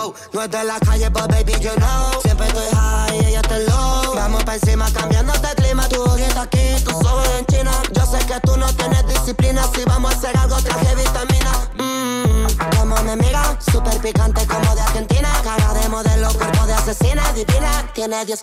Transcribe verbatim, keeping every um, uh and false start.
flow. No es de la calle, but baby, you know. Siempre estoy high y ella está low. Vamos pa' encima cambiándote el clima. Tu ojito aquí, tus ojos en China. Yo sé que tú no tienes disciplina. Si vamos a hacer algo, traje vitamina. Mmm, como me mira, súper picante como de Argentina. Cara de modelo, cuerpo de asesina, divina. Tiene diez